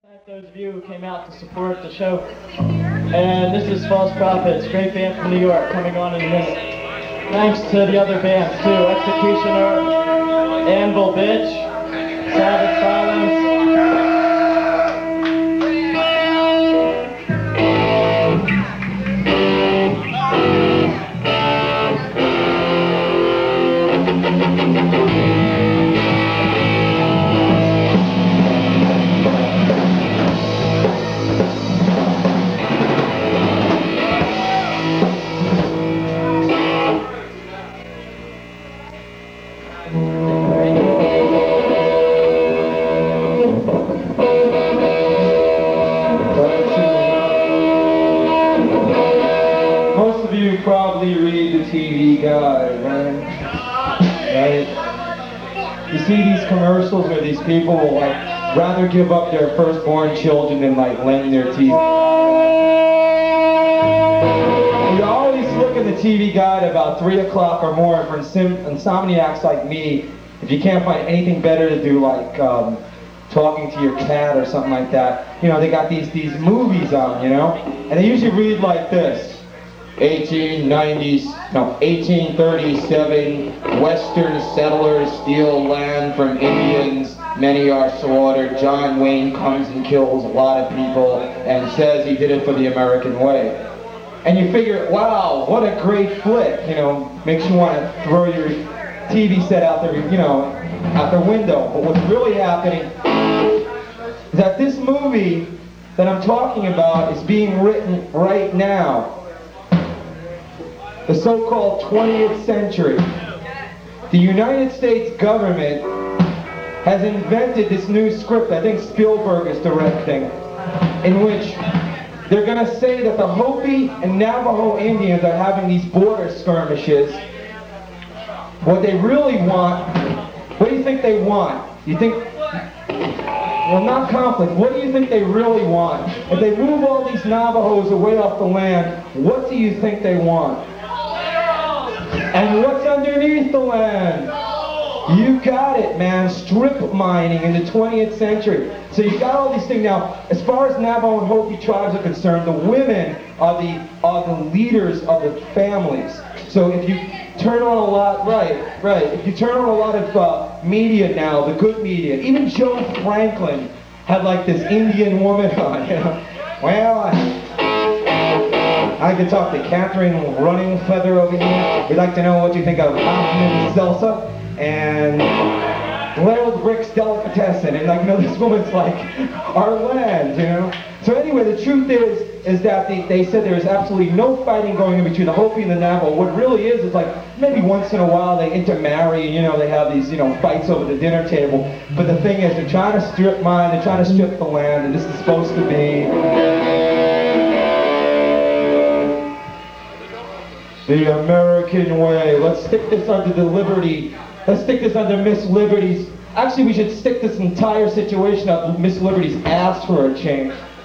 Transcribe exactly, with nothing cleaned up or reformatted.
Thank those of you who came out to support the show. And this is False Prophets, great band from New York, coming on in a minute. Thanks to the other bands too, Executioner, Anvil Bitch, Savage Silence. Probably read the T V Guide, right? Right? You see these commercials where these people will like rather give up their firstborn children than like lend their T V. You always look at the T V Guide about three o'clock or more for insomniacs like me. If you can't find anything better to do, like um, talking to your cat or something like that, you know, they got these these movies on, you know, and they usually read like this. eighteen nineties, no, eighteen thirty-seven, Western settlers steal land from Indians, many are slaughtered, John Wayne comes and kills a lot of people and says he did it for the American way. And you figure, wow, what a great flick, you know, makes you want to throw your T V set out the, you know, out the window. But what's really happening is that this movie that I'm talking about is being written right now. The so-called twentieth century. The United States government has invented this new script, I think Spielberg is directing, in which they're going to say that the Hopi and Navajo Indians are having these border skirmishes. What they really want, what do you think they want? You think, well, not conflict, what do you think they really want? If they move all these Navajos away off the land, what do you think they want? And what's underneath the land? You got it, man. Strip mining in the twentieth century. So you got all these things now. As far as Navajo and Hopi tribes are concerned, the women are the are the leaders of the families. So if you turn on a lot, right, right. If you turn on a lot of uh, media now, the good media, even Joe Franklin had like this Indian woman on. You know? Well. I, I could talk to Catherine Running Feather over here. We'd like to know what you think of Hoffman Zelsa and Harold Rick's Delicatessen. And like, you know, this woman's like our land, you know. So anyway, the truth is, is that they, they said there is absolutely no fighting going in between the Hopi and the Navajo. What really is is like maybe once in a while they intermarry, you know, they have these, you know, fights over the dinner table. But the thing is, they're trying to strip mine, they're trying to strip the land, and this is supposed to be the American way. Let's stick this under the Liberty. Let's stick this under Miss Liberty's. Actually, we should stick this entire situation up Miss Liberty's ass for a change.